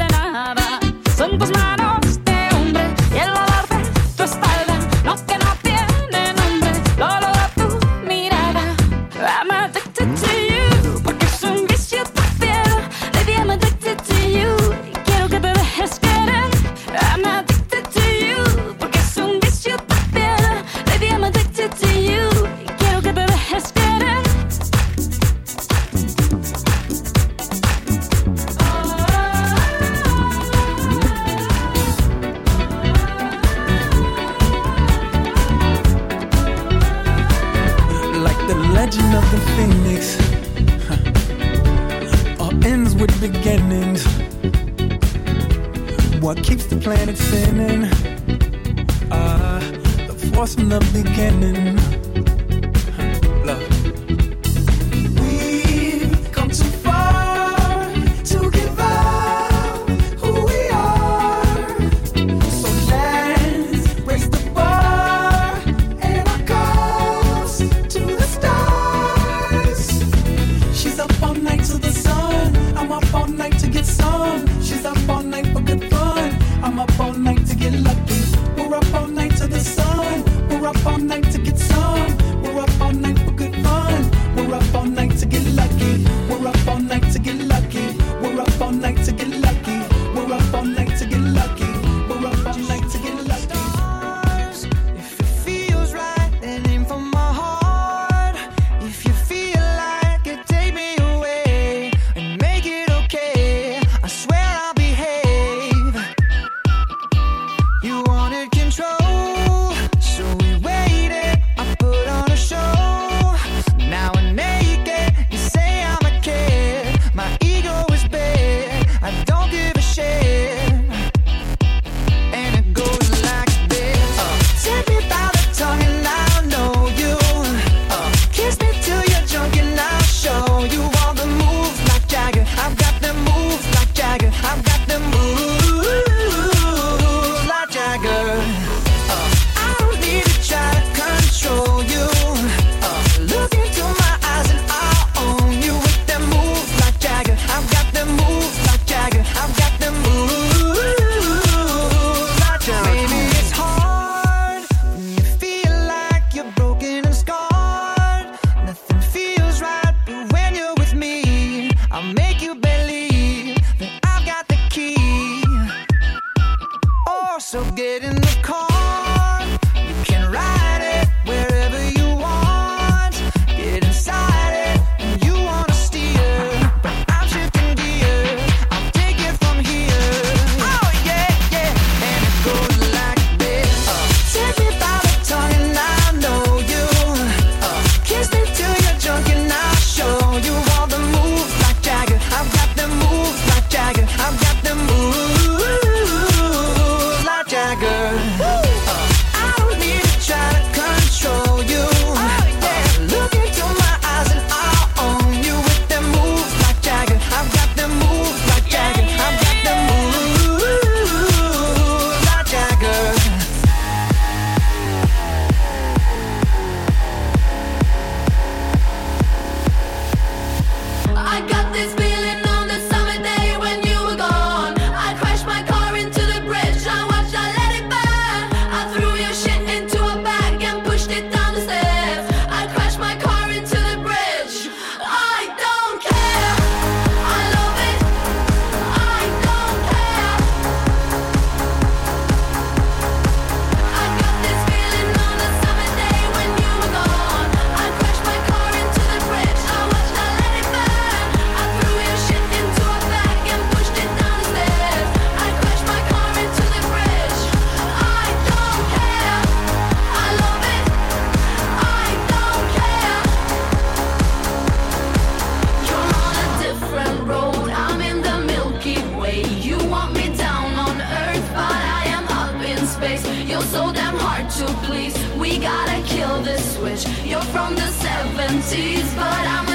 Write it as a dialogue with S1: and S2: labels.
S1: de nada. Son tus manos de hombre y el olor de tu espalda, lo que no tiene nombre, lo olor de tu mirada. I'm addicted to you, porque es un vicio tu piel. Baby, I'm addicted to you, y quiero que te dejes querer. I'm addicted to you, porque es un vicio tu piel. Baby, I'm addicted to you, y quiero que te dejes querer.
S2: Like the legend of the phoenix, all ends with beginnings. What keeps the planet spinning? The force from the beginning. Love. We've come too far to give up who we are. So let's raise the bar and our goals to the stars. She's up all night to the sun. I'm up all night to get some. She's up all night for good fun. I'm up all night to get lucky. We're up all night to the sun. We're up all night to get some. We're up all night for good fun. We're up all night to get lucky. We're up all night to get lucky. We're up all night to get lucky. We're up all night to get lucky. We're up all night to get lucky.
S3: If it feels right, then aim for my heart. If you feel like it, take me away and make it okay. I swear I'll behave. You wanted control, so we waited. I put on a show. Now we're naked. You say I'm a kid. My ego is bad. I don't give a shit. And it goes like this. Take me by the tongue and I'll know you. Kiss me till you're drunk and I'll show you all the moves like Jagger. I've got them moves like Jagger. I've got them moves like Jagger. I don't need to try to control you. Look into my eyes and I'll own you with them moves like Jagger. I've got them moves like Jagger. I've got them moves like Jagger. Maybe it's hard when you feel like you're broken and scarred. Nothing feels right, but when you're with me, I'll make you believe that I've got the key. Oh, so get in the car. You can ride it wherever you want. Get inside it and you wanna steer, but I'm shifting gears. I'll take it from here. Oh yeah, yeah, and it goes like this. Take me by the tongue and I'll know you. Kiss me till you're drunk and I'll show you all the moves like Jagger. I've got them moves like Jagger. I've got them moves like Jagger. I don't need to try to control you. Look into my eyes and I'll own you with them moves like Jagger. I've got them moves like Jagger. I've got them moves like Jagger.
S1: I got this feeling on the summer day when you were gone. I crashed my car into the bridge. I watched, I let it burn. I threw your shit into a bag and pushed it down the stairs. I crashed my car into the bridge. I don't care. I love it. I don't care. I got this feeling on the summer day when you were gone. I crashed my car into the bridge. I watched, I let it burn. I threw your shit into a bag and pushed it down the stairs. I crashed my car into the bridge. I don't care. I love it. I don't care. You're on a different road. I'm in the Milky Way. You want me down on Earth, but I am up in space. You're so damn hard to please. We gotta kill this switch. You're from the 70s, but I'm